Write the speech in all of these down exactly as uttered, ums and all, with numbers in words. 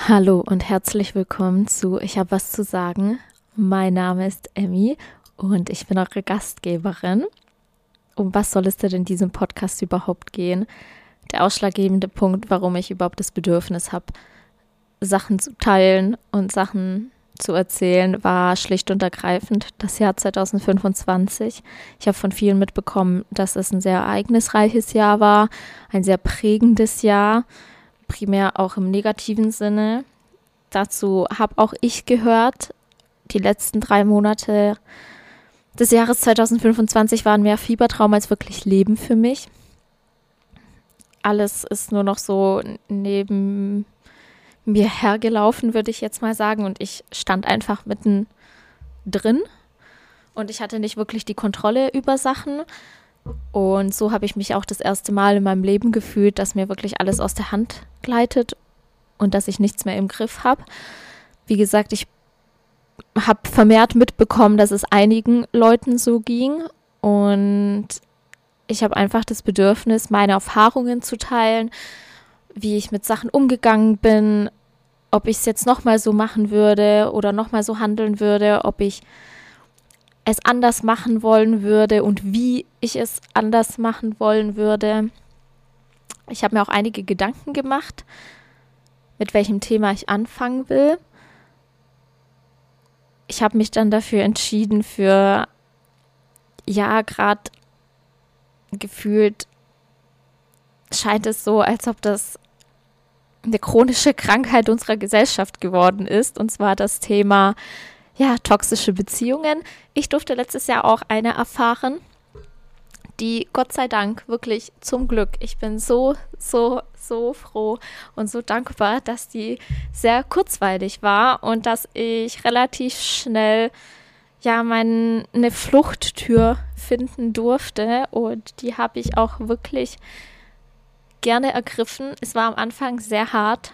Hallo und herzlich willkommen zu Ich habe was zu sagen. Mein Name ist Emmy und ich bin eure Gastgeberin. Um was soll es denn in diesem Podcast überhaupt gehen? Der ausschlaggebende Punkt, warum ich überhaupt das Bedürfnis habe, Sachen zu teilen und Sachen zu erzählen, war schlicht und ergreifend das Jahr zwanzig fünfundzwanzig. Ich habe von vielen mitbekommen, dass es ein sehr ereignisreiches Jahr war, ein sehr prägendes Jahr, primär auch im negativen Sinne. Dazu habe auch ich gehört, die letzten drei Monate des Jahres zwanzig fünfundzwanzig waren mehr Fiebertraum als wirklich Leben für mich. Alles ist nur noch so neben mir hergelaufen, würde ich jetzt mal sagen. Und ich stand einfach mitten drin und ich hatte nicht wirklich die Kontrolle über Sachen. Und so habe ich mich auch das erste Mal in meinem Leben gefühlt, dass mir wirklich alles aus der Hand gleitet und dass ich nichts mehr im Griff habe. Wie gesagt, ich habe vermehrt mitbekommen, dass es einigen Leuten so ging. Und ich habe einfach das Bedürfnis, meine Erfahrungen zu teilen, wie ich mit Sachen umgegangen bin, ob ich es jetzt nochmal so machen würde oder nochmal so handeln würde, ob ich es anders machen wollen würde und wie ich es anders machen wollen würde. Ich habe mir auch einige Gedanken gemacht, mit welchem Thema ich anfangen will. Ich habe mich dann dafür entschieden, für, ja, gerade gefühlt scheint es so, als ob das eine chronische Krankheit unserer Gesellschaft geworden ist, und zwar das Thema Ja, toxische Beziehungen. Ich durfte letztes Jahr auch eine erfahren, die Gott sei Dank wirklich zum Glück, ich bin so, so, so froh und so dankbar, dass die sehr kurzweilig war und dass ich relativ schnell ja meine Fluchttür finden durfte, und die habe ich auch wirklich gerne ergriffen. Es war am Anfang sehr hart,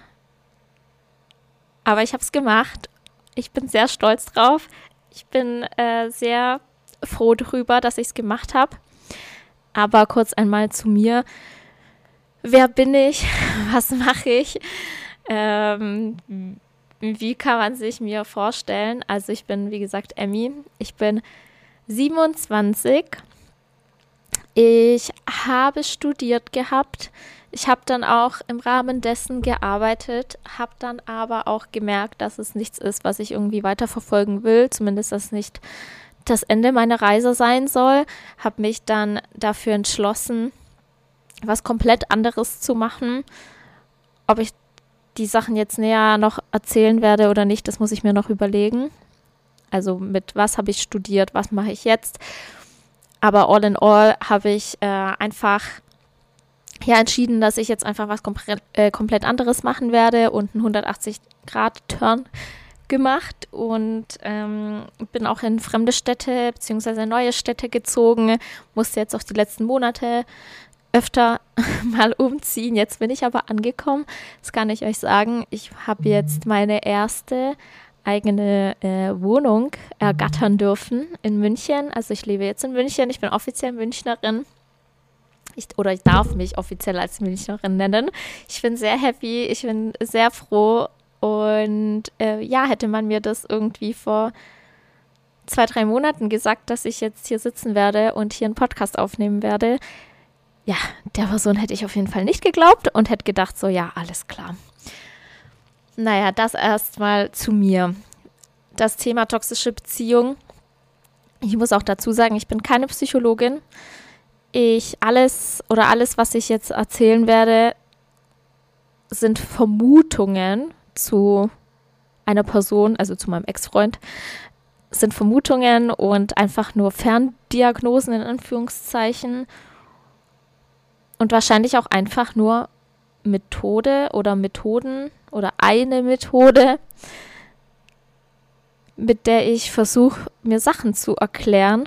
aber ich habe es gemacht. Ich bin sehr stolz drauf. Ich bin äh, sehr froh darüber, dass ich es gemacht habe. Aber kurz einmal zu mir. Wer bin ich? Was mache ich? Ähm, wie kann man sich mir vorstellen? Also ich bin, wie gesagt, Emmy. Ich bin siebenundzwanzig. Ich habe studiert gehabt. Ich habe dann auch im Rahmen dessen gearbeitet, habe dann aber auch gemerkt, dass es nichts ist, was ich irgendwie weiterverfolgen will, zumindest dass nicht das Ende meiner Reise sein soll. Habe mich dann dafür entschlossen, was komplett anderes zu machen. Ob ich die Sachen jetzt näher noch erzählen werde oder nicht, das muss ich mir noch überlegen. Also mit was habe ich studiert, was mache ich jetzt. Aber all in all habe ich äh, einfach ja, entschieden, dass ich jetzt einfach was komplett, äh, komplett anderes machen werde und einen hundertachtzig-Grad-Turn gemacht und ähm, bin auch in fremde Städte bzw. neue Städte gezogen, musste jetzt auch die letzten Monate öfter mal umziehen. Jetzt bin ich aber angekommen, das kann ich euch sagen. Ich habe jetzt meine erste eigene äh, Wohnung ergattern dürfen in München. Also ich lebe jetzt in München, ich bin offiziell Münchnerin. Ich, oder ich darf mich offiziell als Münchnerin nennen. Ich bin sehr happy, ich bin sehr froh und äh, ja, hätte man mir das irgendwie vor zwei, drei Monaten gesagt, dass ich jetzt hier sitzen werde und hier einen Podcast aufnehmen werde, ja, der Person hätte ich auf jeden Fall nicht geglaubt und hätte gedacht so, ja, alles klar. Naja, das erstmal zu mir. Das Thema toxische Beziehung. Ich muss auch dazu sagen, ich bin keine Psychologin. Ich alles oder alles, was ich jetzt erzählen werde, sind Vermutungen zu einer Person, also zu meinem Ex-Freund, sind Vermutungen und einfach nur Ferndiagnosen in Anführungszeichen und wahrscheinlich auch einfach nur Methode oder Methoden oder eine Methode, mit der ich versuche, mir Sachen zu erklären,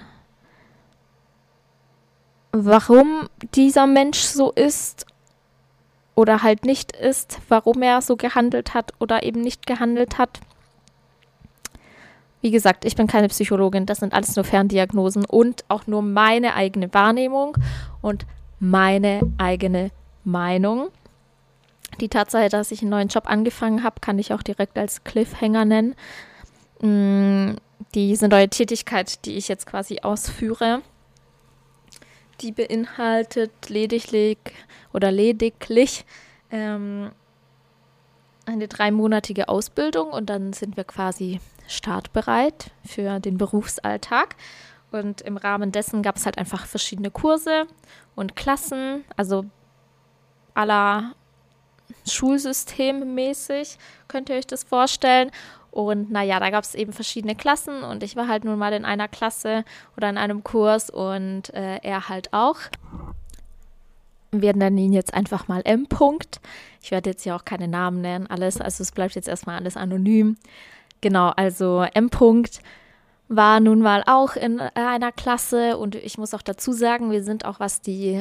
warum dieser Mensch so ist oder halt nicht ist, warum er so gehandelt hat oder eben nicht gehandelt hat. Wie gesagt, ich bin keine Psychologin, das sind alles nur Ferndiagnosen und auch nur meine eigene Wahrnehmung und meine eigene Meinung. Die Tatsache, dass ich einen neuen Job angefangen habe, kann ich auch direkt als Cliffhanger nennen. Diese neue Tätigkeit, die ich jetzt quasi ausführe, die beinhaltet lediglich oder lediglich ähm, eine dreimonatige Ausbildung und dann sind wir quasi startbereit für den Berufsalltag. Und im Rahmen dessen gab es halt einfach verschiedene Kurse und Klassen, also à la Schulsystem mäßig, könnt ihr euch das vorstellen. Und naja, da gab es eben verschiedene Klassen und ich war halt nun mal in einer Klasse oder in einem Kurs und äh, er halt auch. Wir nennen ihn jetzt einfach mal M. -Punkt. Ich werde jetzt hier auch keine Namen nennen, alles, also es bleibt jetzt erstmal alles anonym. Genau, also M. -Punkt war nun mal auch in einer Klasse und ich muss auch dazu sagen, wir sind auch, was die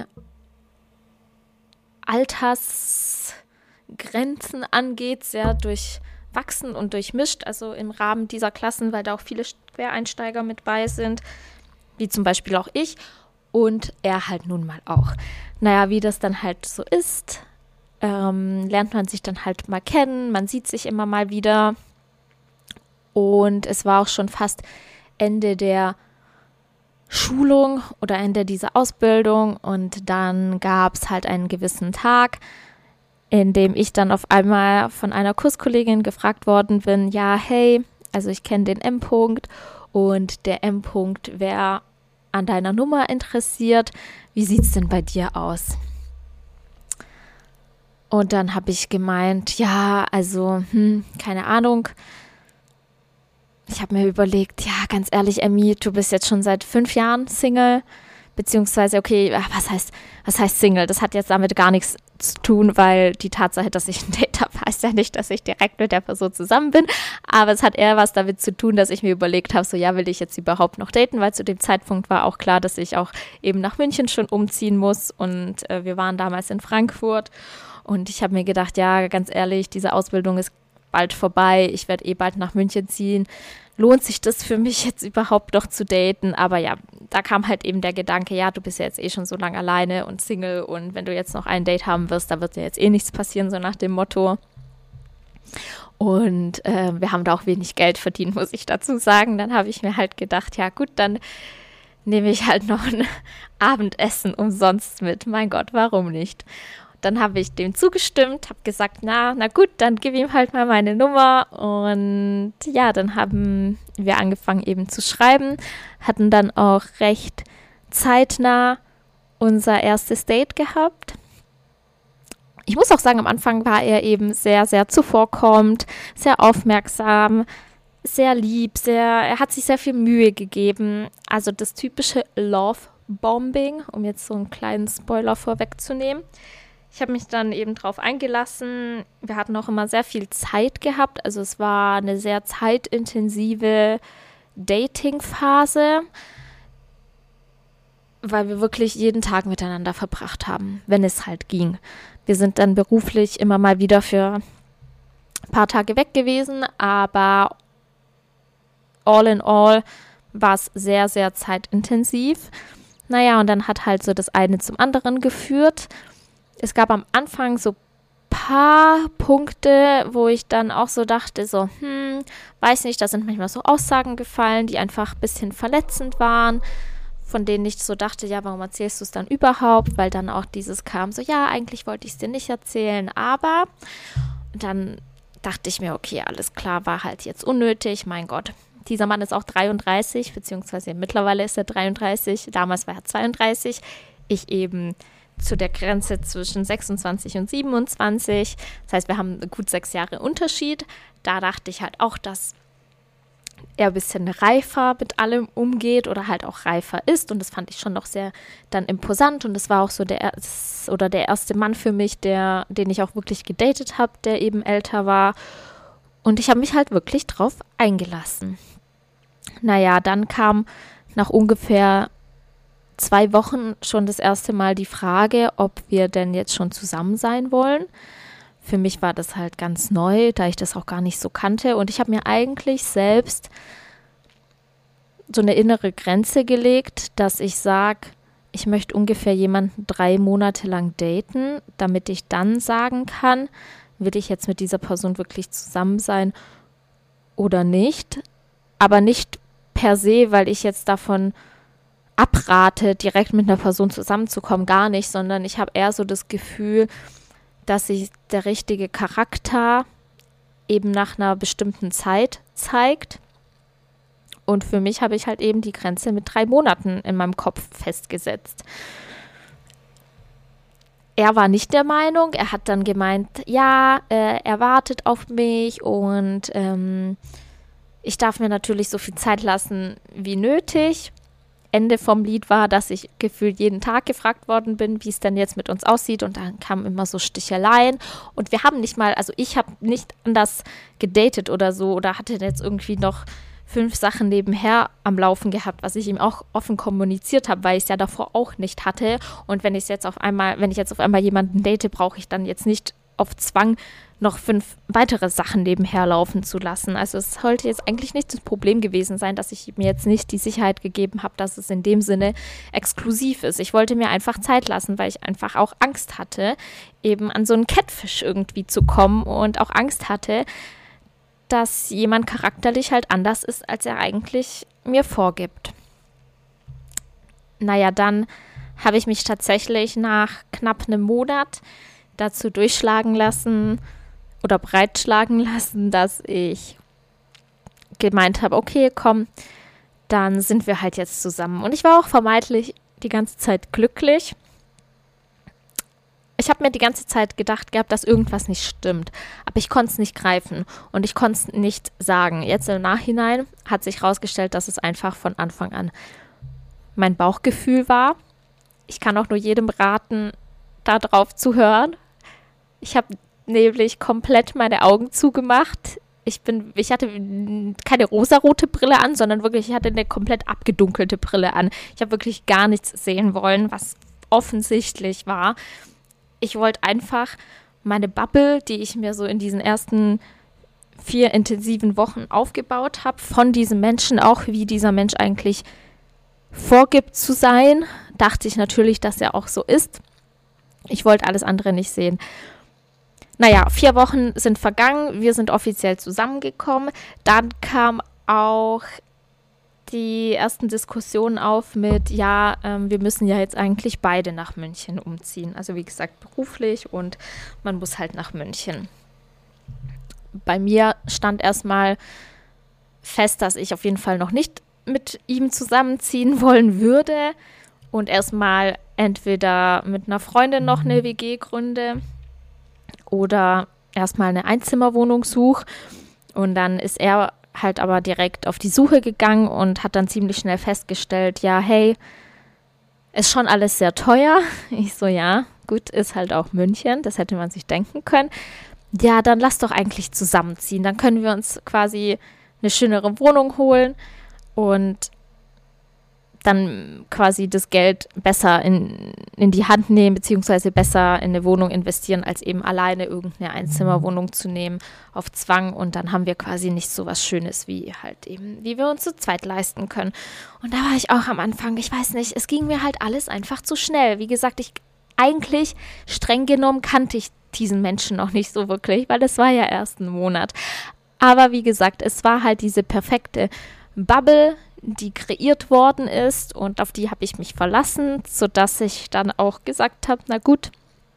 Altersgrenzen angeht, sehr durchwachsen und durchmischt, also im Rahmen dieser Klassen, weil da auch viele Quereinsteiger mit bei sind, wie zum Beispiel auch ich und er halt nun mal auch. Naja, wie das dann halt so ist, ähm, lernt man sich dann halt mal kennen, man sieht sich immer mal wieder und es war auch schon fast Ende der Schulung oder Ende dieser Ausbildung und dann gab es halt einen gewissen Tag, in dem ich dann auf einmal von einer Kurskollegin gefragt worden bin, ja, hey, also ich kenne den M. -Punkt und der M. -Punkt wäre an deiner Nummer interessiert, wie sieht es denn bei dir aus? Und dann habe ich gemeint, ja, also, hm, keine Ahnung. Ich habe mir überlegt, ja, ganz ehrlich, Emmy, du bist jetzt schon seit fünf Jahren Single, beziehungsweise, okay, was heißt, was heißt Single? Das hat jetzt damit gar nichts zu tun, weil die Tatsache, dass ich ein Date habe, heißt ja nicht, dass ich direkt mit der Person zusammen bin, aber es hat eher was damit zu tun, dass ich mir überlegt habe, so, ja, will ich jetzt überhaupt noch daten, weil zu dem Zeitpunkt war auch klar, dass ich auch eben nach München schon umziehen muss und äh, wir waren damals in Frankfurt und ich habe mir gedacht, ja, ganz ehrlich, diese Ausbildung ist bald vorbei, ich werde eh bald nach München ziehen. Lohnt sich das für mich jetzt überhaupt noch zu daten? Aber ja, da kam halt eben der Gedanke, ja, du bist ja jetzt eh schon so lange alleine und Single und wenn du jetzt noch ein Date haben wirst, da wird dir jetzt eh nichts passieren, so nach dem Motto. Und äh, wir haben da auch wenig Geld verdient, muss ich dazu sagen. Dann habe ich mir halt gedacht, ja gut, dann nehme ich halt noch ein Abendessen umsonst mit. Mein Gott, warum nicht? Dann habe ich dem zugestimmt, habe gesagt, na, na gut, dann gib ihm halt mal meine Nummer. Und ja, dann haben wir angefangen eben zu schreiben, hatten dann auch recht zeitnah unser erstes Date gehabt. Ich muss auch sagen, am Anfang war er eben sehr, sehr zuvorkommend, sehr aufmerksam, sehr lieb, sehr, er hat sich sehr viel Mühe gegeben. Also das typische Love-Bombing, um jetzt so einen kleinen Spoiler vorwegzunehmen. Ich habe mich dann eben drauf eingelassen. Wir hatten auch immer sehr viel Zeit gehabt. Also es war eine sehr zeitintensive Dating-Phase, weil wir wirklich jeden Tag miteinander verbracht haben, wenn es halt ging. Wir sind dann beruflich immer mal wieder für ein paar Tage weg gewesen, aber all in all war es sehr, sehr zeitintensiv. Naja, und dann hat halt so das eine zum anderen geführt. Es gab am Anfang so ein paar Punkte, wo ich dann auch so dachte, so, hm, weiß nicht, da sind manchmal so Aussagen gefallen, die einfach ein bisschen verletzend waren, von denen ich so dachte, ja, warum erzählst du es dann überhaupt? Weil dann auch dieses kam, so, ja, eigentlich wollte ich es dir nicht erzählen, aber dann dachte ich mir, okay, alles klar, war halt jetzt unnötig, mein Gott. Dieser Mann ist auch dreiunddreißig, beziehungsweise mittlerweile ist er dreiunddreißig, damals war er zweiunddreißig, ich eben zu der Grenze zwischen sechsundzwanzig und siebenundzwanzig. Das heißt, wir haben gut sechs Jahre Unterschied. Da dachte ich halt auch, dass er ein bisschen reifer mit allem umgeht oder halt auch reifer ist. Und das fand ich schon noch sehr dann imposant. Und das war auch so der, oder der erste Mann für mich, der, den ich auch wirklich gedatet habe, der eben älter war. Und ich habe mich halt wirklich drauf eingelassen. Naja, dann kam nach ungefähr zwei Wochen schon das erste Mal die Frage, ob wir denn jetzt schon zusammen sein wollen. Für mich war das halt ganz neu, da ich das auch gar nicht so kannte. Und ich habe mir eigentlich selbst so eine innere Grenze gelegt, dass ich sage, ich möchte ungefähr jemanden drei Monate lang daten, damit ich dann sagen kann, will ich jetzt mit dieser Person wirklich zusammen sein oder nicht. Aber nicht per se, weil ich jetzt davon abrate, direkt mit einer Person zusammenzukommen, gar nicht, sondern ich habe eher so das Gefühl, dass sich der richtige Charakter eben nach einer bestimmten Zeit zeigt. Und für mich habe ich halt eben die Grenze mit drei Monaten in meinem Kopf festgesetzt. Er war nicht der Meinung, er hat dann gemeint, ja, äh, er wartet auf mich und ähm, ich darf mir natürlich so viel Zeit lassen wie nötig. Ende vom Lied war, dass ich gefühlt jeden Tag gefragt worden bin, wie es denn jetzt mit uns aussieht, und dann kamen immer so Sticheleien und wir haben nicht mal, also ich habe nicht anders gedatet oder so oder hatte jetzt irgendwie noch fünf Sachen nebenher am Laufen gehabt, was ich ihm auch offen kommuniziert habe, weil ich es ja davor auch nicht hatte. Und wenn ich jetzt auf einmal, wenn ich jetzt auf einmal jemanden date, brauche ich dann jetzt nicht auf Zwang noch fünf weitere Sachen nebenher laufen zu lassen. Also es sollte jetzt eigentlich nicht das Problem gewesen sein, dass ich mir jetzt nicht die Sicherheit gegeben habe, dass es in dem Sinne exklusiv ist. Ich wollte mir einfach Zeit lassen, weil ich einfach auch Angst hatte, eben an so einen Catfish irgendwie zu kommen und auch Angst hatte, dass jemand charakterlich halt anders ist, als er eigentlich mir vorgibt. Naja, dann habe ich mich tatsächlich nach knapp einem Monat dazu durchschlagen lassen oder breitschlagen lassen, dass ich gemeint habe, okay, komm, dann sind wir halt jetzt zusammen. Und ich war auch vermeintlich die ganze Zeit glücklich. Ich habe mir die ganze Zeit gedacht gehabt, dass irgendwas nicht stimmt, aber ich konnte es nicht greifen und ich konnte es nicht sagen. Jetzt im Nachhinein hat sich herausgestellt, dass es einfach von Anfang an mein Bauchgefühl war. Ich kann auch nur jedem raten, da drauf zu hören. Ich habe nämlich komplett meine Augen zugemacht. Ich bin, ich hatte keine rosarote Brille an, sondern wirklich, ich hatte eine komplett abgedunkelte Brille an. Ich habe wirklich gar nichts sehen wollen, was offensichtlich war. Ich wollte einfach meine Bubble, die ich mir so in diesen ersten vier intensiven Wochen aufgebaut habe, von diesem Menschen, auch wie dieser Mensch eigentlich vorgibt zu sein, dachte ich natürlich, dass er auch so ist. Ich wollte alles andere nicht sehen. Naja, vier Wochen sind vergangen, wir sind offiziell zusammengekommen. Dann kam auch die ersten Diskussionen auf mit, ja, ähm, wir müssen ja jetzt eigentlich beide nach München umziehen. Also wie gesagt, beruflich, und man muss halt nach München. Bei mir stand erstmal fest, dass ich auf jeden Fall noch nicht mit ihm zusammenziehen wollen würde und erstmal entweder mit einer Freundin noch eine W G gründe oder erstmal eine Einzimmerwohnung suche. Und dann ist er halt aber direkt auf die Suche gegangen und hat dann ziemlich schnell festgestellt, ja, hey, ist schon alles sehr teuer. Ich so, ja, gut, ist halt auch München, das hätte man sich denken können. Ja, dann lass doch eigentlich zusammenziehen, dann können wir uns quasi eine schönere Wohnung holen und dann quasi das Geld besser in, in die Hand nehmen, beziehungsweise besser in eine Wohnung investieren, als eben alleine irgendeine Einzimmerwohnung zu nehmen auf Zwang. Und dann haben wir quasi nicht so was Schönes wie halt eben, wie wir uns zu zweit leisten können. Und da war ich auch am Anfang, ich weiß nicht, es ging mir halt alles einfach zu schnell. Wie gesagt, ich eigentlich streng genommen kannte ich diesen Menschen noch nicht so wirklich, weil es war ja erst ein Monat. Aber wie gesagt, es war halt diese perfekte Bubble, die kreiert worden ist, und auf die habe ich mich verlassen, sodass ich dann auch gesagt habe, na gut,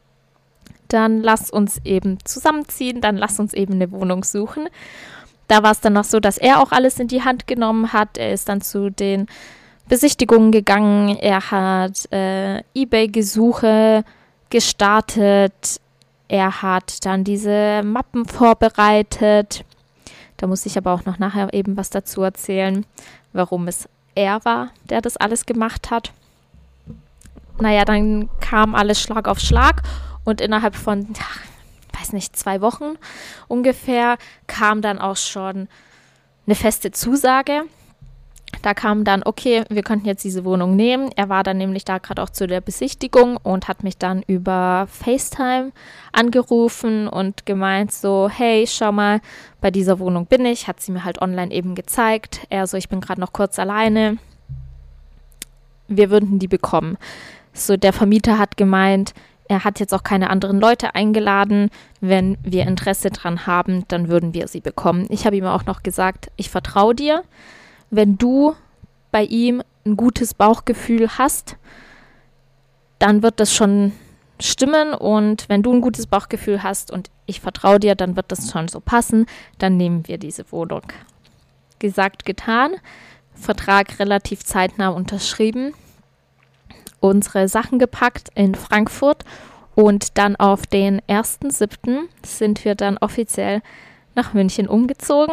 dann lass uns eben zusammenziehen, dann lass uns eben eine Wohnung suchen. Da war es dann noch so, dass er auch alles in die Hand genommen hat. Er ist dann zu den Besichtigungen gegangen, er hat äh, eBay-Gesuche gestartet, er hat dann diese Mappen vorbereitet. Da muss ich aber auch noch nachher eben was dazu erzählen, warum es er war, der das alles gemacht hat. Naja, dann kam alles Schlag auf Schlag und innerhalb von, ach, weiß nicht, zwei Wochen ungefähr kam dann auch schon eine feste Zusage. Da kam dann, okay, wir könnten jetzt diese Wohnung nehmen. Er war dann nämlich da gerade auch zu der Besichtigung und hat mich dann über FaceTime angerufen und gemeint so, hey, schau mal, bei dieser Wohnung bin ich. Hat sie mir halt online eben gezeigt. Er so, ich bin gerade noch kurz alleine. wir würden die bekommen. So, der Vermieter hat gemeint, er hat jetzt auch keine anderen Leute eingeladen. Wenn wir Interesse dran haben, dann würden wir sie bekommen. Ich habe ihm auch noch gesagt, ich vertraue dir. Wenn du bei ihm ein gutes Bauchgefühl hast, dann wird das schon stimmen. Und wenn du ein gutes Bauchgefühl hast und ich vertraue dir, dann wird das schon so passen. Dann nehmen wir diese Wohnung. Gesagt, getan. Vertrag relativ zeitnah unterschrieben. Unsere Sachen gepackt in Frankfurt und dann auf den ersten siebten sind wir dann offiziell nach München umgezogen.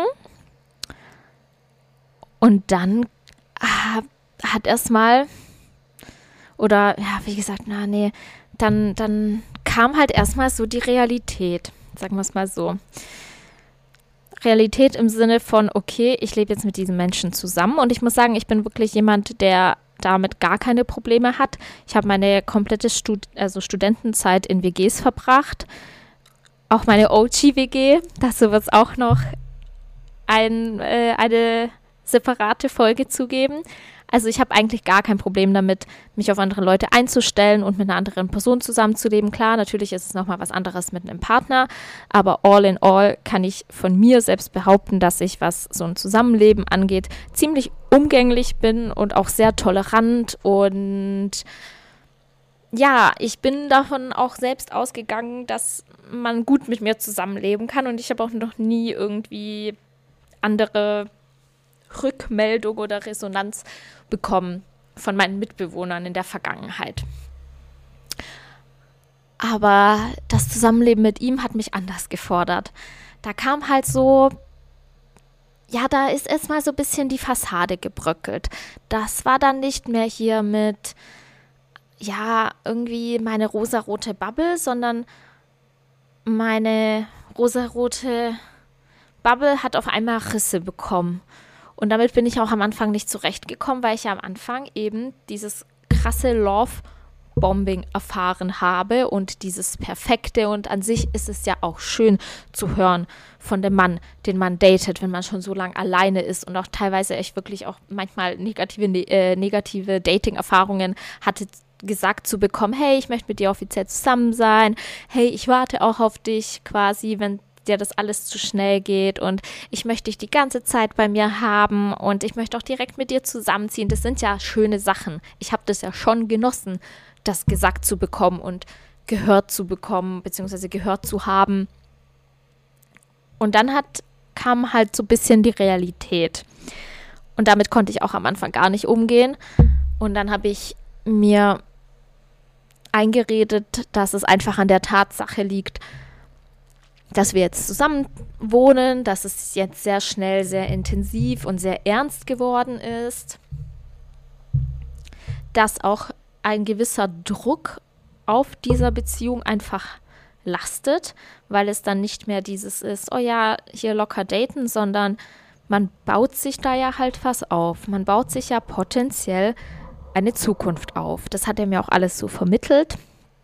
Und dann ah, hat erstmal, oder ja, wie gesagt, na nee, dann, dann kam halt erstmal so die Realität, sagen wir es mal so. Realität im Sinne von, okay, ich lebe jetzt mit diesen Menschen zusammen und ich muss sagen, ich bin wirklich jemand, der damit gar keine Probleme hat. Ich habe meine komplette Stud- also Studentenzeit in W Gs verbracht. Auch meine O G-W G. Dazu wird es auch noch ein, äh, eine separate Folge zugeben. Also ich habe eigentlich gar kein Problem damit, mich auf andere Leute einzustellen und mit einer anderen Person zusammenzuleben. Klar, natürlich ist es nochmal was anderes mit einem Partner, aber all in all kann ich von mir selbst behaupten, dass ich, was so ein Zusammenleben angeht, ziemlich umgänglich bin und auch sehr tolerant und ja, ich bin davon auch selbst ausgegangen, dass man gut mit mir zusammenleben kann und ich habe auch noch nie irgendwie andere Rückmeldung oder Resonanz bekommen von meinen Mitbewohnern in der Vergangenheit. Aber das Zusammenleben mit ihm hat mich anders gefordert. Da kam halt so, ja, da ist erstmal so ein bisschen die Fassade gebröckelt. Das war dann nicht mehr hier mit, ja, irgendwie meine rosarote Bubble, sondern meine rosarote Bubble hat auf einmal Risse bekommen. Und damit bin ich auch am Anfang nicht zurechtgekommen, weil ich ja am Anfang eben dieses krasse Love-Bombing erfahren habe und dieses Perfekte. Und an sich ist es ja auch schön zu hören von dem Mann, den man datet, wenn man schon so lange alleine ist und auch teilweise echt wirklich auch manchmal negative, äh, negative Dating-Erfahrungen hatte, gesagt zu bekommen, hey, ich möchte mit dir offiziell zusammen sein, hey, ich warte auch auf dich quasi, wenn dir das alles zu schnell geht und ich möchte dich die ganze Zeit bei mir haben und ich möchte auch direkt mit dir zusammenziehen. Das sind ja schöne Sachen. Ich habe das ja schon genossen, das gesagt zu bekommen und gehört zu bekommen, beziehungsweise gehört zu haben. Und dann hat, kam halt so ein bisschen die Realität. Und damit konnte ich auch am Anfang gar nicht umgehen. Und dann habe ich mir eingeredet, dass es einfach an der Tatsache liegt, dass wir jetzt zusammen wohnen, dass es jetzt sehr schnell, sehr intensiv und sehr ernst geworden ist, dass auch ein gewisser Druck auf dieser Beziehung einfach lastet, weil es dann nicht mehr dieses ist, oh ja, hier locker daten, sondern man baut sich da ja halt was auf. Man baut sich ja potenziell eine Zukunft auf. Das hat er mir auch alles so vermittelt.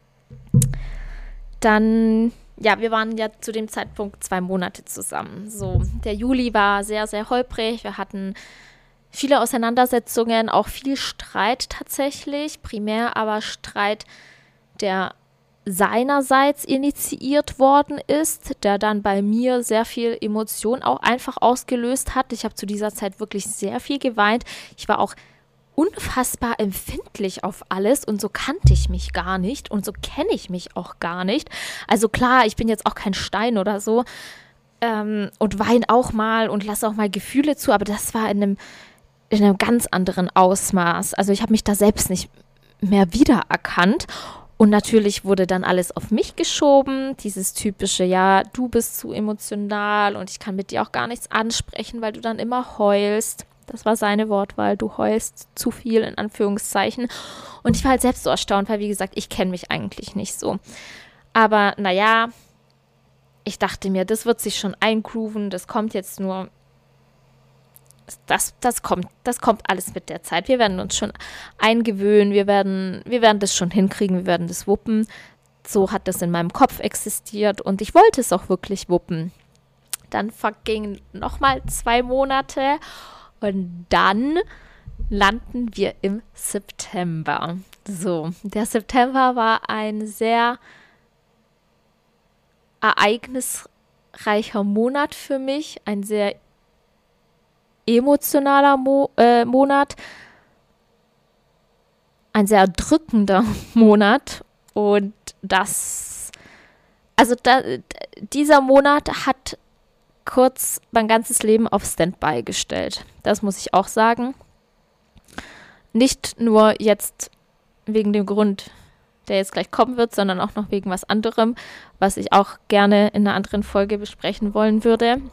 Dann Ja, wir waren ja zu dem Zeitpunkt zwei Monate zusammen. So, der Juli war sehr, sehr holprig. Wir hatten viele Auseinandersetzungen, auch viel Streit tatsächlich. Primär aber Streit, der seinerseits initiiert worden ist, der dann bei mir sehr viel Emotion auch einfach ausgelöst hat. Ich habe zu dieser Zeit wirklich sehr viel geweint. Ich war auch unfassbar empfindlich auf alles und so kannte ich mich gar nicht und so kenne ich mich auch gar nicht. Also klar, ich bin jetzt auch kein Stein oder so ähm, und weine auch mal und lasse auch mal Gefühle zu, aber das war in einem, in einem ganz anderen Ausmaß. Also ich habe mich da selbst nicht mehr wiedererkannt und natürlich wurde dann alles auf mich geschoben, dieses typische, ja, du bist zu emotional und ich kann mit dir auch gar nichts ansprechen, weil du dann immer heulst. Das war seine Wortwahl, du heulst zu viel, in Anführungszeichen. Und ich war halt selbst so erstaunt, weil, wie gesagt, ich kenne mich eigentlich nicht so. Aber naja, ich dachte mir, das wird sich schon eingrooven, das kommt jetzt nur, das, das kommt, das kommt alles mit der Zeit. Wir werden uns schon eingewöhnen, wir werden, wir werden das schon hinkriegen, wir werden das wuppen. So hat das in meinem Kopf existiert und ich wollte es auch wirklich wuppen. Dann vergingen nochmal zwei Monate. Und dann landen wir im September. So, der September war ein sehr ereignisreicher Monat für mich, ein sehr emotionaler Mo- äh, Monat, ein sehr drückender Monat und das, also da, dieser Monat hat kurz mein ganzes Leben auf Standby gestellt. Das muss ich auch sagen. Nicht nur jetzt wegen dem Grund, der jetzt gleich kommen wird, sondern auch noch wegen was anderem, was ich auch gerne in einer anderen Folge besprechen wollen würde.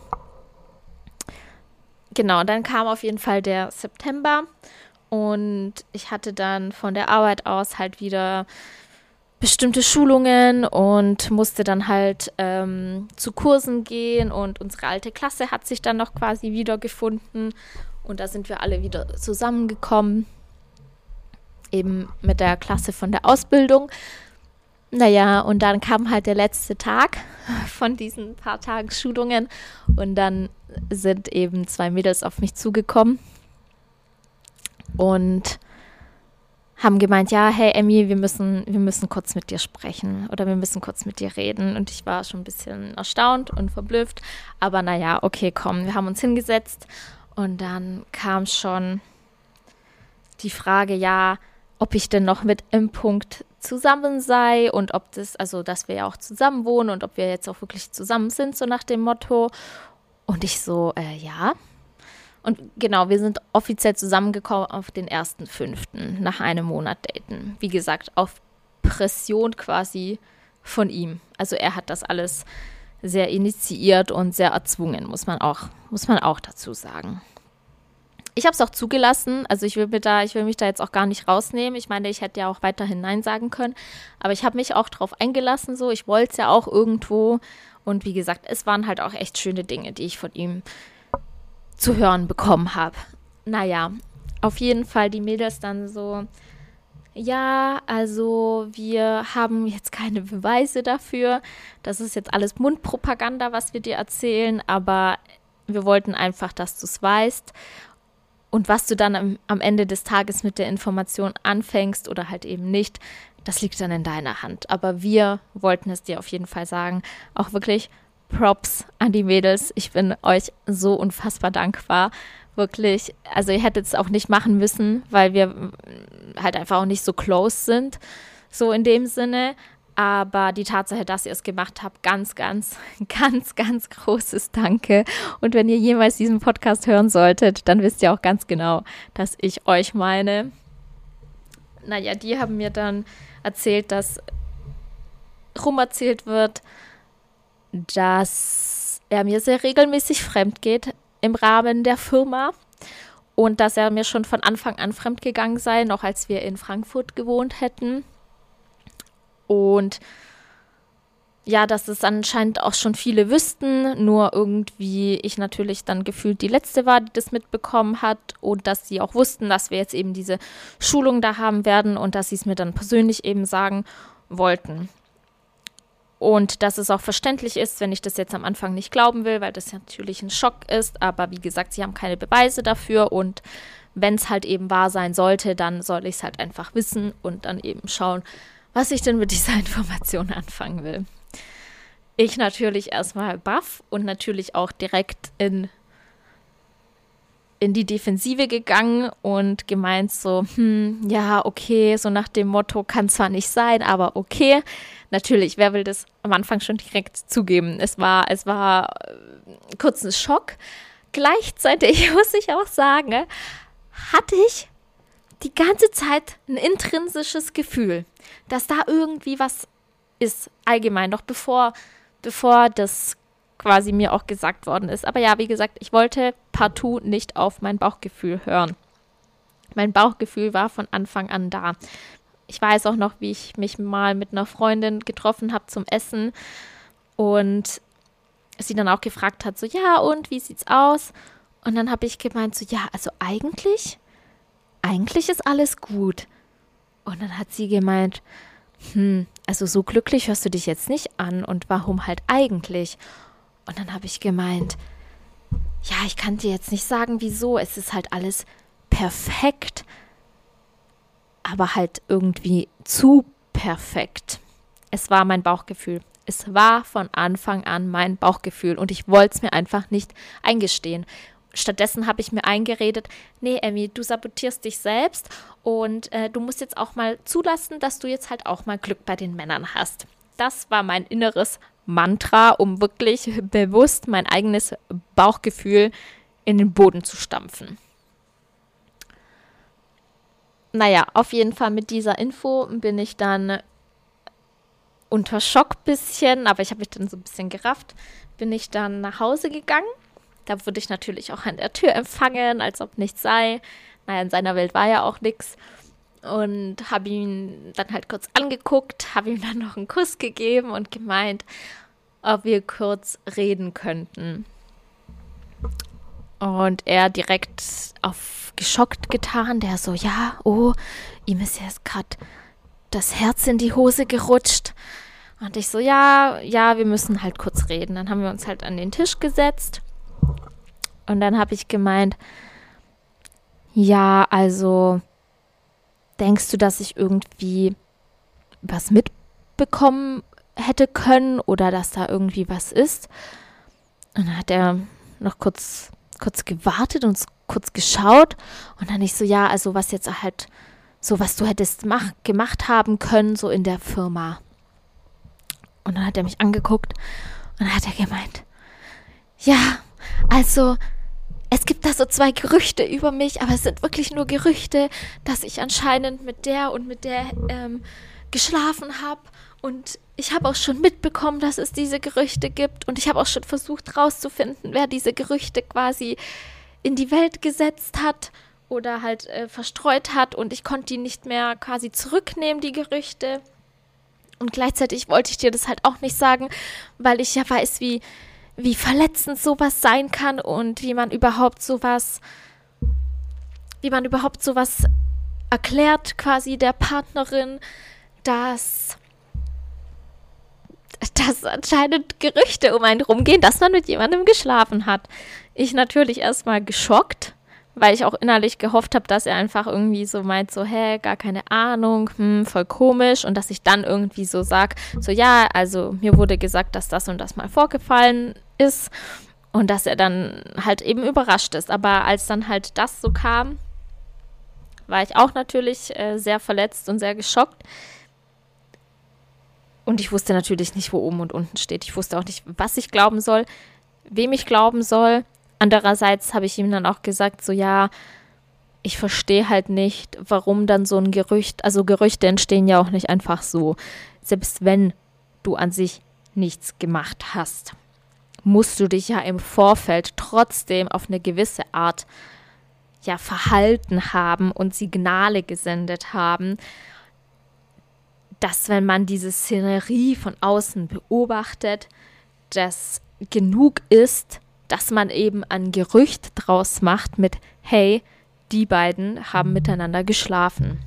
Genau, dann kam auf jeden Fall der September und ich hatte dann von der Arbeit aus halt wieder bestimmte Schulungen und musste dann halt ähm, zu Kursen gehen und unsere alte Klasse hat sich dann noch quasi wiedergefunden und da sind wir alle wieder zusammengekommen. Eben mit der Klasse von der Ausbildung. Naja, und dann kam halt der letzte Tag von diesen paar Tagen Schulungen und dann sind eben zwei Mädels auf mich zugekommen und haben gemeint, ja, hey Emmy, wir müssen, wir müssen kurz mit dir sprechen oder wir müssen kurz mit dir reden. Und ich war schon ein bisschen erstaunt und verblüfft, aber naja, okay, komm, wir haben uns hingesetzt und dann kam schon die Frage, ja, ob ich denn noch mit im Punkt zusammen sei und ob das, also dass wir ja auch zusammen wohnen und ob wir jetzt auch wirklich zusammen sind, so nach dem Motto. Und ich so, äh, ja. Und genau, wir sind offiziell zusammengekommen auf den ersten fünften nach einem Monat daten. Wie gesagt, auf Pression quasi von ihm. Also er hat das alles sehr initiiert und sehr erzwungen, muss man auch, muss man auch dazu sagen. Ich habe es auch zugelassen, also ich will, mir da, ich will mich da jetzt auch gar nicht rausnehmen. Ich meine, ich hätte ja auch weiterhin Nein sagen können, aber ich habe mich auch drauf eingelassen, so. Ich wollte es ja auch irgendwo und wie gesagt, es waren halt auch echt schöne Dinge, die ich von ihm zu hören bekommen habe. Naja, auf jeden Fall die Mädels dann so, ja, also wir haben jetzt keine Beweise dafür, das ist jetzt alles Mundpropaganda, was wir dir erzählen, aber wir wollten einfach, dass du es weißt. Und was du dann am, am Ende des Tages mit der Information anfängst oder halt eben nicht, das liegt dann in deiner Hand. Aber wir wollten es dir auf jeden Fall sagen. Auch wirklich Props an die Mädels. Ich bin euch so unfassbar dankbar. Wirklich, also ihr hättet es auch nicht machen müssen, weil wir halt einfach auch nicht so close sind, so in dem Sinne. Aber die Tatsache, dass ihr es gemacht habt, ganz, ganz, ganz, ganz großes Danke. Und wenn ihr jemals diesen Podcast hören solltet, dann wisst ihr auch ganz genau, dass ich euch meine. Naja, die haben mir dann erzählt, dass rumerzählt wird, dass er mir sehr regelmäßig fremd geht im Rahmen der Firma. Und dass er mir schon von Anfang an fremd gegangen sei, noch als wir in Frankfurt gewohnt hätten. Und ja, dass es anscheinend auch schon viele wüssten, nur irgendwie ich natürlich dann gefühlt die Letzte war, die das mitbekommen hat und dass sie auch wussten, dass wir jetzt eben diese Schulung da haben werden und dass sie es mir dann persönlich eben sagen wollten. Und dass es auch verständlich ist, wenn ich das jetzt am Anfang nicht glauben will, weil das natürlich ein Schock ist, aber wie gesagt, sie haben keine Beweise dafür und wenn es halt eben wahr sein sollte, dann soll ich es halt einfach wissen und dann eben schauen, was ich denn mit dieser Information anfangen will. Ich natürlich erstmal baff und natürlich auch direkt in, in die Defensive gegangen und gemeint so, hm, ja, okay, so nach dem Motto, kann zwar nicht sein, aber okay. Natürlich, wer will das am Anfang schon direkt zugeben? Es war, es war äh, kurz ein Schock. Gleichzeitig muss ich auch sagen, hatte ich die ganze Zeit ein intrinsisches Gefühl, dass da irgendwie was ist, allgemein, noch bevor, bevor das quasi mir auch gesagt worden ist. Aber ja, wie gesagt, ich wollte partout nicht auf mein Bauchgefühl hören. Mein Bauchgefühl war von Anfang an da. Ich weiß auch noch, wie ich mich mal mit einer Freundin getroffen habe zum Essen und sie dann auch gefragt hat, so, ja, und wie sieht's aus? Und dann habe ich gemeint, so, ja, also eigentlich... Eigentlich ist alles gut. Und dann hat sie gemeint, hm, also so glücklich hörst du dich jetzt nicht an und warum halt eigentlich? Und dann habe ich gemeint, ja, ich kann dir jetzt nicht sagen, wieso, es ist halt alles perfekt, aber halt irgendwie zu perfekt. Es war mein Bauchgefühl. Es war von Anfang an mein Bauchgefühl und ich wollte es mir einfach nicht eingestehen. Stattdessen habe ich mir eingeredet, nee, Emmy, du sabotierst dich selbst und äh, du musst jetzt auch mal zulassen, dass du jetzt halt auch mal Glück bei den Männern hast. Das war mein inneres Mantra, um wirklich bewusst mein eigenes Bauchgefühl in den Boden zu stampfen. Naja, auf jeden Fall mit dieser Info bin ich dann unter Schock bisschen, aber ich habe mich dann so ein bisschen gerafft, bin ich dann nach Hause gegangen. Da wurde ich natürlich auch an der Tür empfangen, als ob nichts sei. Naja, in seiner Welt war ja auch nichts. Und habe ihn dann halt kurz angeguckt, habe ihm dann noch einen Kuss gegeben und gemeint, ob wir kurz reden könnten. Und er direkt auf geschockt getan, der so, ja, oh, ihm ist jetzt gerade das Herz in die Hose gerutscht. Und ich so, ja, ja, wir müssen halt kurz reden. Dann haben wir uns halt an den Tisch gesetzt. Und dann habe ich gemeint, ja, also denkst du, dass ich irgendwie was mitbekommen hätte können oder dass da irgendwie was ist? Und dann hat er noch kurz, kurz gewartet und kurz geschaut. Und dann ich so, ja, also was jetzt halt, so was du hättest mach, gemacht haben können, so in der Firma. Und dann hat er mich angeguckt und dann hat er gemeint, ja, also es gibt da so zwei Gerüchte über mich, aber es sind wirklich nur Gerüchte, dass ich anscheinend mit der und mit der ähm, geschlafen habe. Und ich habe auch schon mitbekommen, dass es diese Gerüchte gibt. Und ich habe auch schon versucht rauszufinden, wer diese Gerüchte quasi in die Welt gesetzt hat oder halt äh, verstreut hat. Und ich konnte die nicht mehr quasi zurücknehmen, die Gerüchte. Und gleichzeitig wollte ich dir das halt auch nicht sagen, weil ich ja weiß, wie... wie verletzend sowas sein kann und wie man überhaupt sowas, wie man überhaupt sowas erklärt quasi der Partnerin, dass, dass anscheinend Gerüchte um einen rumgehen, dass man mit jemandem geschlafen hat. Ich natürlich erstmal geschockt, weil ich auch innerlich gehofft habe, dass er einfach irgendwie so meint, so, hä, gar keine Ahnung, hm, voll komisch. Und dass ich dann irgendwie so sage, so, ja, also mir wurde gesagt, dass das und das mal vorgefallen ist. Und dass er dann halt eben überrascht ist. Aber als dann halt das so kam, war ich auch natürlich äh, sehr verletzt und sehr geschockt. Und ich wusste natürlich nicht, wo oben und unten steht. Ich wusste auch nicht, was ich glauben soll, wem ich glauben soll. Andererseits habe ich ihm dann auch gesagt, so ja, ich verstehe halt nicht, warum dann so ein Gerücht, also Gerüchte entstehen ja auch nicht einfach so. Selbst wenn du an sich nichts gemacht hast, musst du dich ja im Vorfeld trotzdem auf eine gewisse Art ja verhalten haben und Signale gesendet haben, dass wenn man diese Szenerie von außen beobachtet, das genug ist, dass man eben ein Gerücht draus macht mit, hey, die beiden haben miteinander geschlafen.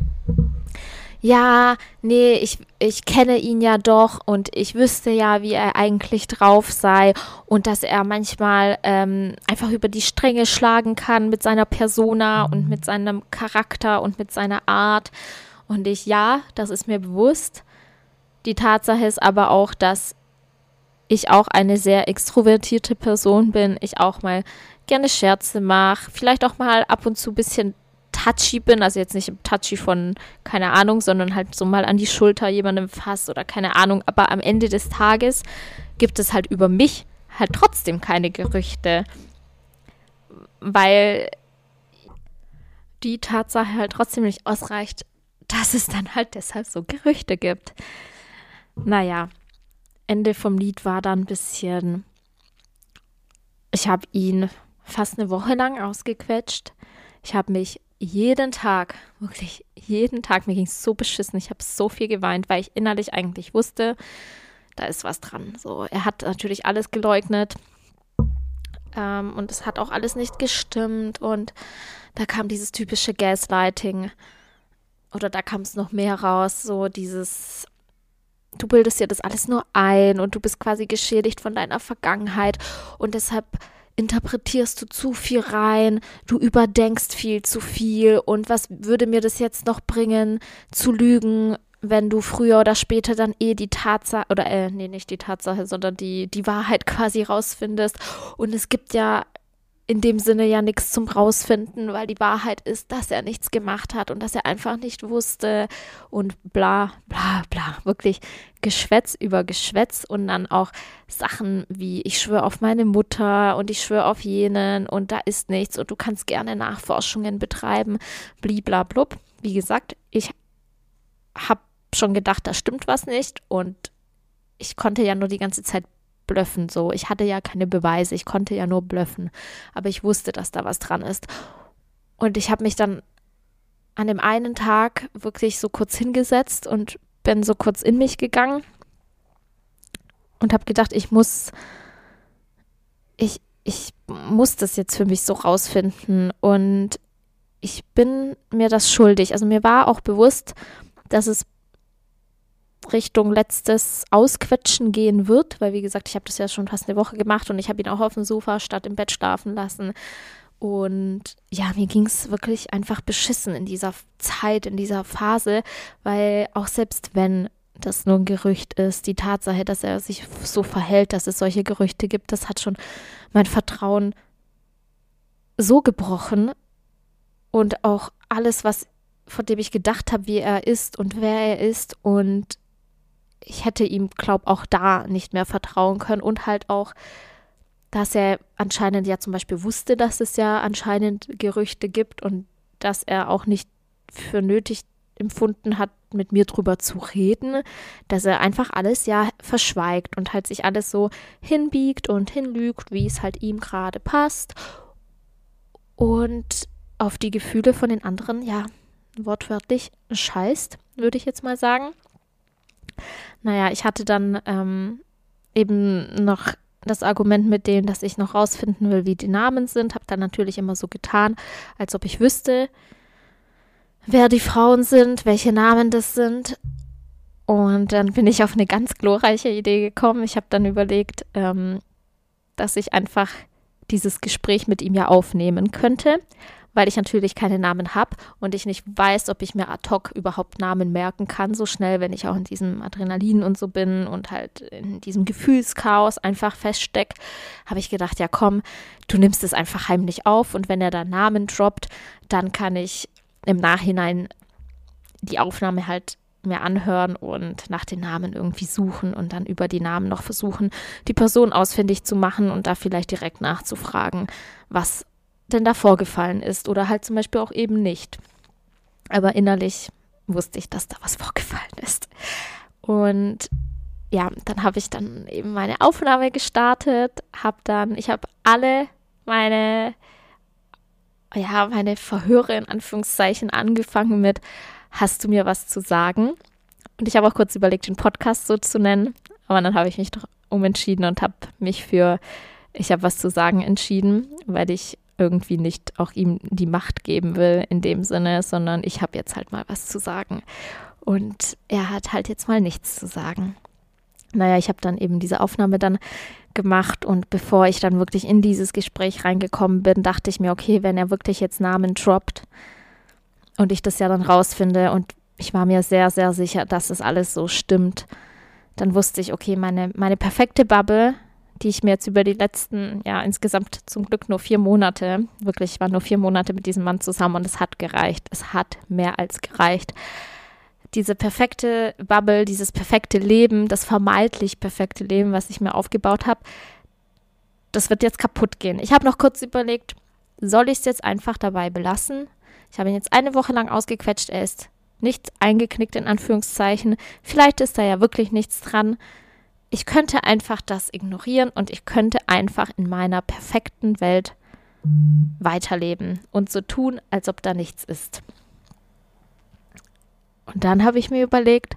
Ja, nee, ich, ich kenne ihn ja doch und ich wüsste ja, wie er eigentlich drauf sei und dass er manchmal ähm, einfach über die Stränge schlagen kann mit seiner Persona und mit seinem Charakter und mit seiner Art. Und ich, ja, das ist mir bewusst. Die Tatsache ist aber auch, dass ich auch eine sehr extrovertierte Person bin, ich auch mal gerne Scherze mache, vielleicht auch mal ab und zu ein bisschen touchy bin, also jetzt nicht touchy von, keine Ahnung, sondern halt so mal an die Schulter jemandem fasst oder keine Ahnung, aber am Ende des Tages gibt es halt über mich halt trotzdem keine Gerüchte, weil die Tatsache halt trotzdem nicht ausreicht, dass es dann halt deshalb so Gerüchte gibt. Naja, Ende vom Lied war dann ein bisschen, ich habe ihn fast eine Woche lang ausgequetscht. Ich habe mich jeden Tag, wirklich jeden Tag, mir ging es so beschissen, ich habe so viel geweint, weil ich innerlich eigentlich wusste, da ist was dran. So, er hat natürlich alles geleugnet ähm, und es hat auch alles nicht gestimmt und da kam dieses typische Gaslighting oder da kam es noch mehr raus, so dieses, du bildest dir das alles nur ein und du bist quasi geschädigt von deiner Vergangenheit und deshalb interpretierst du zu viel rein, du überdenkst viel zu viel und was würde mir das jetzt noch bringen, zu lügen, wenn du früher oder später dann eh die Tatsache, oder äh, nee, nicht die Tatsache, sondern die, die Wahrheit quasi rausfindest. Und es gibt ja in dem Sinne ja nichts zum Rausfinden, weil die Wahrheit ist, dass er nichts gemacht hat und dass er einfach nicht wusste und bla, bla, bla. Wirklich Geschwätz über Geschwätz und dann auch Sachen wie, ich schwöre auf meine Mutter und ich schwöre auf jenen und da ist nichts und du kannst gerne Nachforschungen betreiben, bliblablub. Wie gesagt, ich habe schon gedacht, da stimmt was nicht und ich konnte ja nur die ganze Zeit blöffen, so. Ich hatte ja keine Beweise, ich konnte ja nur blöffen, aber ich wusste, dass da was dran ist. Und ich habe mich dann an dem einen Tag wirklich so kurz hingesetzt und bin so kurz in mich gegangen und habe gedacht, ich muss, ich, ich muss das jetzt für mich so rausfinden und ich bin mir das schuldig. Also mir war auch bewusst, dass es Richtung letztes Ausquetschen gehen wird, weil wie gesagt, ich habe das ja schon fast eine Woche gemacht und ich habe ihn auch auf dem Sofa statt im Bett schlafen lassen und ja, mir ging es wirklich einfach beschissen in dieser Zeit, in dieser Phase, weil auch selbst wenn das nur ein Gerücht ist, die Tatsache, dass er sich so verhält, dass es solche Gerüchte gibt, das hat schon mein Vertrauen so gebrochen und auch alles, was von dem ich gedacht habe, wie er ist und wer er ist und ich hätte ihm, glaube auch da nicht mehr vertrauen können und halt auch, dass er anscheinend ja zum Beispiel wusste, dass es ja anscheinend Gerüchte gibt und dass er auch nicht für nötig empfunden hat, mit mir drüber zu reden, dass er einfach alles ja verschweigt und halt sich alles so hinbiegt und hinlügt, wie es halt ihm gerade passt und auf die Gefühle von den anderen, ja, wortwörtlich scheißt, würde ich jetzt mal sagen. Naja, ich hatte dann ähm, eben noch das Argument mit dem, dass ich noch rausfinden will, wie die Namen sind. Habe dann natürlich immer so getan, als ob ich wüsste, wer die Frauen sind, welche Namen das sind. Und dann bin ich auf eine ganz glorreiche Idee gekommen. Ich habe dann überlegt, ähm, dass ich einfach dieses Gespräch mit ihm ja aufnehmen könnte, weil ich natürlich keine Namen habe und ich nicht weiß, ob ich mir ad hoc überhaupt Namen merken kann, so schnell, wenn ich auch in diesem Adrenalin und so bin und halt in diesem Gefühlschaos einfach feststecke, habe ich gedacht, ja komm, du nimmst es einfach heimlich auf und wenn er da Namen droppt, dann kann ich im Nachhinein die Aufnahme halt mir anhören und nach den Namen irgendwie suchen und dann über die Namen noch versuchen, die Person ausfindig zu machen und da vielleicht direkt nachzufragen, was denn da vorgefallen ist oder halt zum Beispiel auch eben nicht. Aber innerlich wusste ich, dass da was vorgefallen ist. Und ja, dann habe ich dann eben meine Aufnahme gestartet, habe dann, ich habe alle meine, ja, meine Verhöre in Anführungszeichen angefangen mit, hast du mir was zu sagen? Und ich habe auch kurz überlegt, den Podcast so zu nennen, aber dann habe ich mich doch umentschieden und habe mich für ich habe was zu sagen entschieden, weil ich irgendwie nicht auch ihm die Macht geben will in dem Sinne, sondern ich habe jetzt halt mal was zu sagen. Und er hat halt jetzt mal nichts zu sagen. Naja, ich habe dann eben diese Aufnahme dann gemacht und bevor ich dann wirklich in dieses Gespräch reingekommen bin, dachte ich mir, okay, wenn er wirklich jetzt Namen droppt und ich das ja dann rausfinde und ich war mir sehr, sehr sicher, dass das alles so stimmt, dann wusste ich, okay, meine, meine perfekte Bubble, die ich mir jetzt über die letzten, ja, insgesamt zum Glück nur vier Monate, wirklich, ich war nur vier Monate mit diesem Mann zusammen und es hat gereicht. Es hat mehr als gereicht. Diese perfekte Bubble, dieses perfekte Leben, das vermeintlich perfekte Leben, was ich mir aufgebaut habe, das wird jetzt kaputt gehen. Ich habe noch kurz überlegt, soll ich es jetzt einfach dabei belassen? Ich habe ihn jetzt eine Woche lang ausgequetscht, er ist nicht eingeknickt in Anführungszeichen. Vielleicht ist da ja wirklich nichts dran. Ich könnte einfach das ignorieren und ich könnte einfach in meiner perfekten Welt weiterleben und so tun, als ob da nichts ist. Und dann habe ich mir überlegt,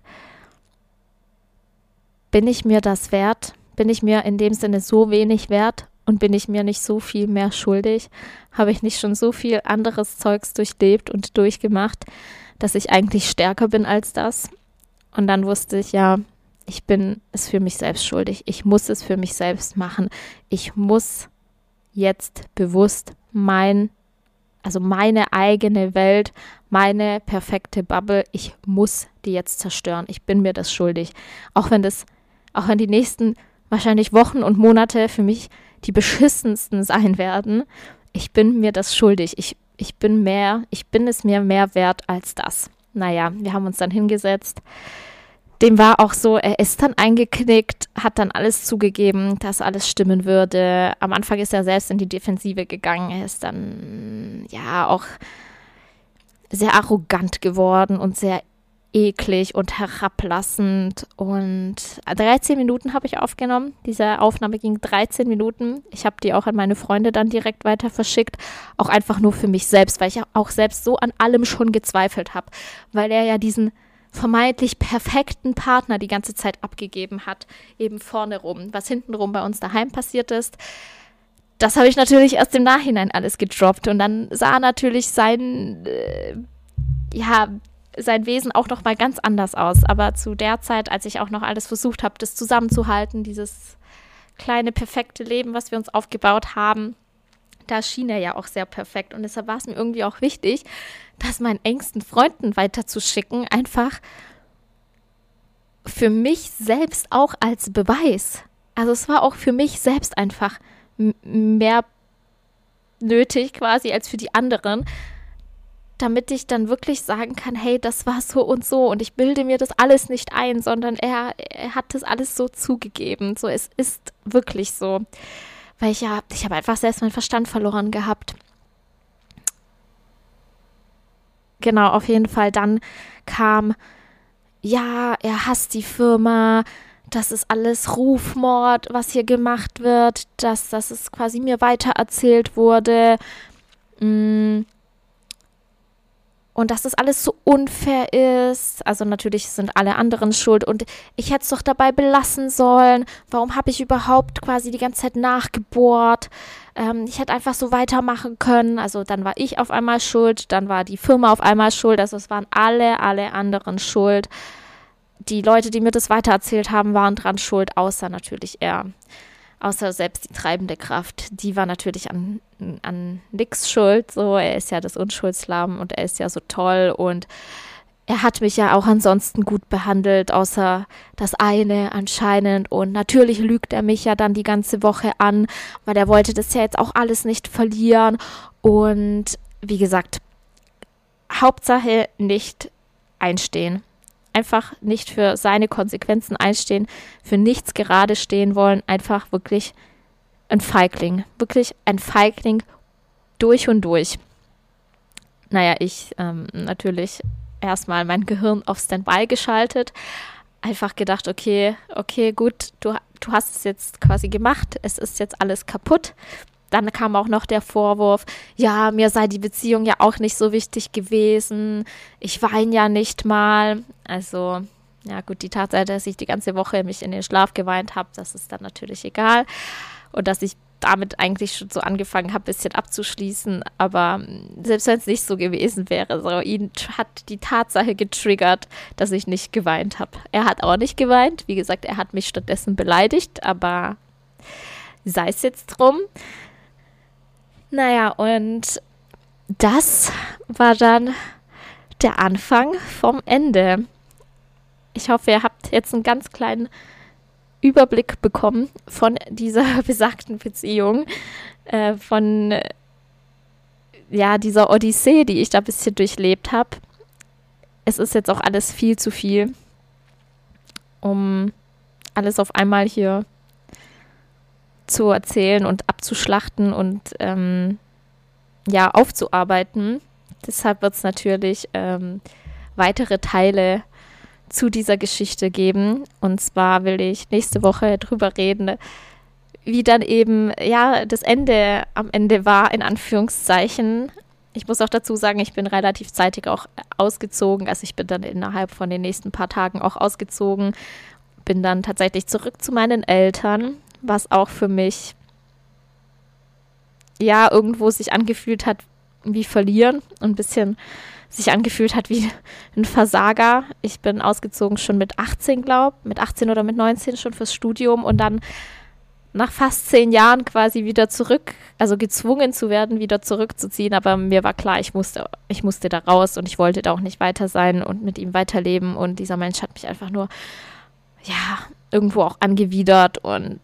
bin ich mir das wert? Bin ich mir in dem Sinne so wenig wert und bin ich mir nicht so viel mehr schuldig? Habe ich nicht schon so viel anderes Zeugs durchlebt und durchgemacht, dass ich eigentlich stärker bin als das? Und dann wusste ich, ja, ich bin es für mich selbst schuldig. Ich muss es für mich selbst machen. Ich muss jetzt bewusst mein, also meine eigene Welt, meine perfekte Bubble, ich muss die jetzt zerstören. Ich bin mir das schuldig. Auch wenn das, auch wenn die nächsten wahrscheinlich Wochen und Monate für mich die beschissensten sein werden, ich bin mir das schuldig. Ich, ich bin mehr, ich bin es mir mehr wert als das. Naja, wir haben uns dann hingesetzt. Dem war auch so, er ist dann eingeknickt, hat dann alles zugegeben, dass alles stimmen würde. Am Anfang ist er selbst in die Defensive gegangen. Er ist dann ja auch sehr arrogant geworden und sehr eklig und herablassend. Und dreizehn Minuten habe ich aufgenommen. Diese Aufnahme ging dreizehn Minuten. Ich habe die auch an meine Freunde dann direkt weiter verschickt. Auch einfach nur für mich selbst, weil ich auch selbst so an allem schon gezweifelt habe. Weil er ja diesen vermeintlich perfekten Partner die ganze Zeit abgegeben hat, eben vorne rum. Was hintenrum bei uns daheim passiert ist, das habe ich natürlich erst im Nachhinein alles gedroppt. Und dann sah natürlich sein, äh, ja, sein Wesen auch noch mal ganz anders aus. Aber zu der Zeit, als ich auch noch alles versucht habe, das zusammenzuhalten, dieses kleine, perfekte Leben, was wir uns aufgebaut haben, da schien er ja auch sehr perfekt. Und deshalb war es mir irgendwie auch wichtig, das meinen engsten Freunden weiterzuschicken, einfach für mich selbst auch als Beweis. Also es war auch für mich selbst einfach m- mehr nötig quasi als für die anderen, damit ich dann wirklich sagen kann, hey, das war so und so und ich bilde mir das alles nicht ein, sondern er, er hat das alles so zugegeben. So, es ist wirklich so. Weil ich ja, ich habe einfach selbst meinen Verstand verloren gehabt. Genau, auf jeden Fall. Dann kam, ja, er hasst die Firma, das ist alles Rufmord, was hier gemacht wird, dass, dass es quasi mir weitererzählt wurde. Und dass das alles so unfair ist. Also natürlich sind alle anderen schuld und ich hätte es doch dabei belassen sollen. Warum habe ich überhaupt quasi die ganze Zeit nachgebohrt? Ähm, ich hätte einfach so weitermachen können. Also dann war ich auf einmal schuld, dann war die Firma auf einmal schuld. Also es waren alle, alle anderen schuld. Die Leute, die mir das weitererzählt haben, waren dran schuld, außer natürlich er. Außer selbst die treibende Kraft, die war natürlich an, an nix schuld. So, er ist ja das Unschuldslamm und er ist ja so toll und er hat mich ja auch ansonsten gut behandelt, außer das eine anscheinend. Und natürlich lügt er mich ja dann die ganze Woche an, weil er wollte das ja jetzt auch alles nicht verlieren. Und wie gesagt, Hauptsache nicht einstehen. Einfach nicht für seine Konsequenzen einstehen, für nichts gerade stehen wollen, einfach wirklich ein Feigling, wirklich ein Feigling durch und durch. Naja, ich ähm, natürlich erstmal mein Gehirn auf Standby geschaltet, einfach gedacht, okay, okay, gut, du, du hast es jetzt quasi gemacht, es ist jetzt alles kaputt. Dann kam auch noch der Vorwurf, ja, mir sei die Beziehung ja auch nicht so wichtig gewesen. Ich weine ja nicht mal. Also, ja gut, die Tatsache, dass ich die ganze Woche mich in den Schlaf geweint habe, das ist dann natürlich egal. Und dass ich damit eigentlich schon so angefangen habe, ein bisschen abzuschließen. Aber selbst wenn es nicht so gewesen wäre, so, ihn hat die Tatsache getriggert, dass ich nicht geweint habe. Er hat auch nicht geweint. Wie gesagt, er hat mich stattdessen beleidigt, aber sei es jetzt drum. Naja, und das war dann der Anfang vom Ende. Ich hoffe, ihr habt jetzt einen ganz kleinen Überblick bekommen von dieser besagten Beziehung, äh, von äh, ja, dieser Odyssee, die ich da ein bisschen durchlebt habe. Es ist jetzt auch alles viel zu viel, um alles auf einmal hier zu erzählen und abzuschlachten und ähm, ja, aufzuarbeiten. Deshalb wird es natürlich ähm, weitere Teile zu dieser Geschichte geben. Und zwar will ich nächste Woche drüber reden, wie dann eben, ja, das Ende am Ende war, in Anführungszeichen. Ich muss auch dazu sagen, ich bin relativ zeitig auch ausgezogen. Also ich bin dann innerhalb von den nächsten paar Tagen auch ausgezogen. Bin dann tatsächlich zurück zu meinen Eltern, was auch für mich ja irgendwo sich angefühlt hat wie verlieren und ein bisschen sich angefühlt hat wie ein Versager. Ich bin ausgezogen schon mit achtzehn, glaube ich, mit achtzehn oder mit neunzehn schon fürs Studium und dann nach fast zehn Jahren quasi wieder zurück, also gezwungen zu werden, wieder zurückzuziehen. Aber mir war klar, ich musste, ich musste da raus und ich wollte da auch nicht weiter sein und mit ihm weiterleben. Und dieser Mensch hat mich einfach nur, ja, irgendwo auch angewidert. Und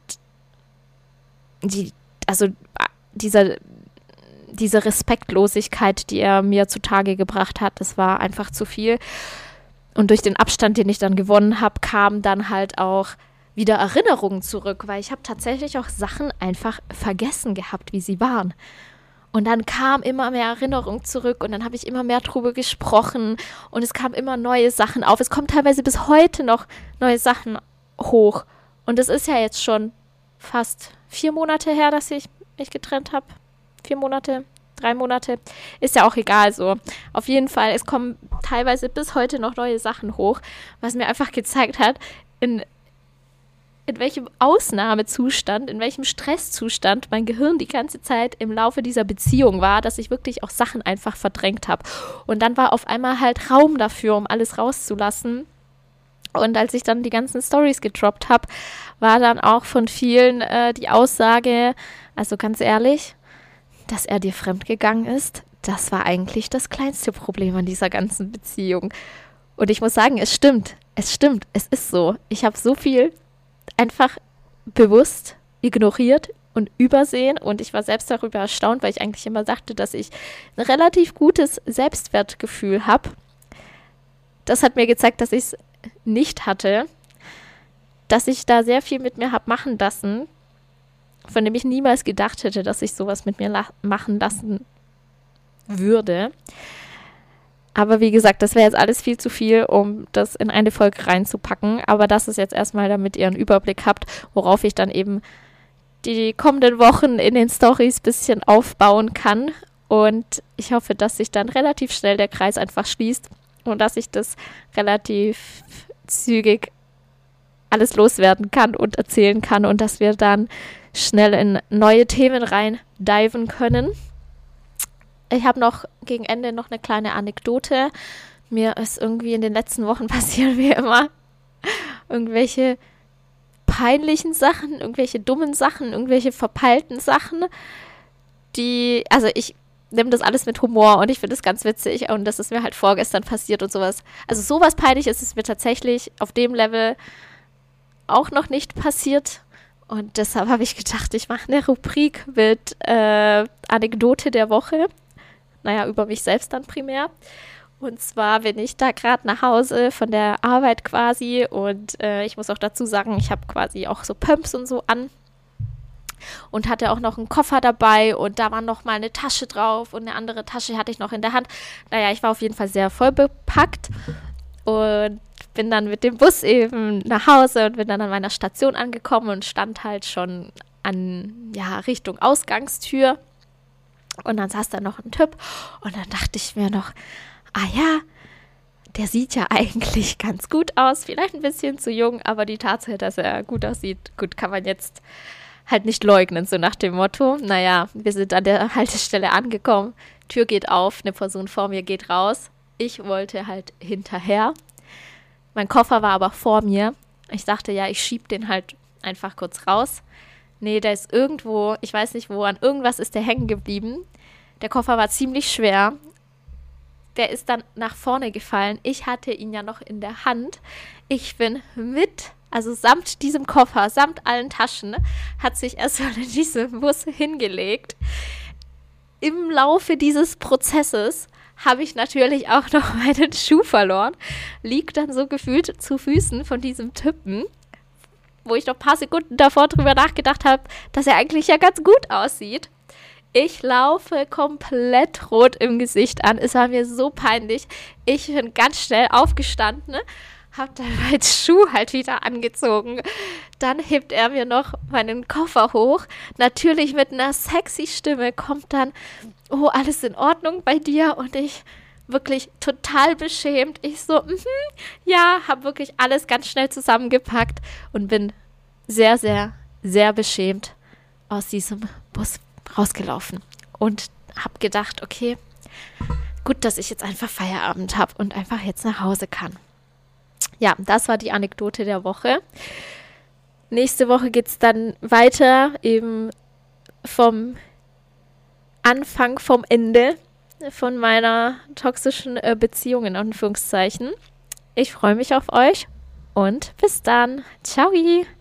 die, also dieser, diese Respektlosigkeit, die er mir zutage gebracht hat, das war einfach zu viel. Und durch den Abstand, den ich dann gewonnen habe, kam dann halt auch wieder Erinnerungen zurück, weil ich habe tatsächlich auch Sachen einfach vergessen gehabt, wie sie waren. Und dann kam immer mehr Erinnerung zurück und dann habe ich immer mehr drüber gesprochen und es kamen immer neue Sachen auf. Es kommen teilweise bis heute noch neue Sachen hoch. Und es ist ja jetzt schon fast vier Monate her, dass ich mich getrennt habe. Vier Monate, drei Monate. Ist ja auch egal so. Auf jeden Fall, es kommen teilweise bis heute noch neue Sachen hoch, was mir einfach gezeigt hat, in in welchem Ausnahmezustand, in welchem Stresszustand mein Gehirn die ganze Zeit im Laufe dieser Beziehung war, dass ich wirklich auch Sachen einfach verdrängt habe. Und dann war auf einmal halt Raum dafür, um alles rauszulassen. Und als ich dann die ganzen Storys gedroppt habe, war dann auch von vielen äh, die Aussage, also ganz ehrlich, dass er dir fremdgegangen ist, das war eigentlich das kleinste Problem an dieser ganzen Beziehung. Und ich muss sagen, es stimmt, es stimmt, es ist so. Ich habe so viel einfach bewusst ignoriert und übersehen und ich war selbst darüber erstaunt, weil ich eigentlich immer dachte, dass ich ein relativ gutes Selbstwertgefühl habe. Das hat mir gezeigt, dass ich es nicht hatte, dass ich da sehr viel mit mir habe machen lassen, von dem ich niemals gedacht hätte, dass ich sowas mit mir la- machen lassen würde. Aber wie gesagt, das wäre jetzt alles viel zu viel, um das in eine Folge reinzupacken. Aber das ist jetzt erstmal, damit ihr einen Überblick habt, worauf ich dann eben die kommenden Wochen in den Storys ein bisschen aufbauen kann. Und ich hoffe, dass sich dann relativ schnell der Kreis einfach schließt und dass ich das relativ zügig alles loswerden kann und erzählen kann und dass wir dann schnell in neue Themen rein diven können. Ich habe noch gegen Ende noch eine kleine Anekdote. Mir ist irgendwie in den letzten Wochen passieren wie immer irgendwelche peinlichen Sachen, irgendwelche dummen Sachen, irgendwelche verpeilten Sachen, die, also ich nehme das alles mit Humor und ich finde es ganz witzig und das ist mir halt vorgestern passiert und sowas. Also sowas Peinliches ist mir tatsächlich auf dem Level auch noch nicht passiert. Und deshalb habe ich gedacht, ich mache eine Rubrik mit äh, Anekdote der Woche. Naja, über mich selbst dann primär. Und zwar bin ich da gerade nach Hause von der Arbeit quasi und äh, ich muss auch dazu sagen, ich habe quasi auch so Pumps und so an und hatte auch noch einen Koffer dabei und da war noch mal eine Tasche drauf und eine andere Tasche hatte ich noch in der Hand. Naja, ich war auf jeden Fall sehr voll bepackt und bin dann mit dem Bus eben nach Hause und bin dann an meiner Station angekommen und stand halt schon an, ja, Richtung Ausgangstür. Und dann saß da noch ein Typ und dann dachte ich mir noch, ah ja, der sieht ja eigentlich ganz gut aus, vielleicht ein bisschen zu jung, aber die Tatsache, dass er gut aussieht, gut, kann man jetzt halt nicht leugnen, so nach dem Motto. Naja, wir sind an der Haltestelle angekommen, Tür geht auf, eine Person vor mir geht raus. Ich wollte halt hinterher. Mein Koffer war aber vor mir. Ich dachte, ja, ich schieb den halt einfach kurz raus. Nee, der ist irgendwo, ich weiß nicht wo, an irgendwas ist der hängen geblieben. Der Koffer war ziemlich schwer. Der ist dann nach vorne gefallen. Ich hatte ihn ja noch in der Hand. Ich bin mit, also samt diesem Koffer, samt allen Taschen, hat sich erstmal in diesem Bus hingelegt. Im Laufe dieses Prozesses habe ich natürlich auch noch meinen Schuh verloren. Liegt dann so gefühlt zu Füßen von diesem Typen, wo ich noch ein paar Sekunden davor drüber nachgedacht habe, dass er eigentlich ja ganz gut aussieht. Ich laufe komplett rot im Gesicht an. Es war mir so peinlich. Ich bin ganz schnell aufgestanden, habe dann meinen Schuh halt wieder angezogen. Dann hebt er mir noch meinen Koffer hoch. Natürlich mit einer sexy Stimme kommt dann, oh, alles in Ordnung bei dir? Und ich wirklich total beschämt. Ich so, mhm, ja, habe wirklich alles ganz schnell zusammengepackt und bin sehr, sehr, sehr beschämt aus diesem Bus rausgelaufen und habe gedacht, okay, gut, dass ich jetzt einfach Feierabend habe und einfach jetzt nach Hause kann. Ja, das war die Anekdote der Woche. Nächste Woche geht es dann weiter, eben vom Anfang, vom Ende von meiner toxischen äh, Beziehung in Anführungszeichen. Ich freue mich auf euch und bis dann. Ciao!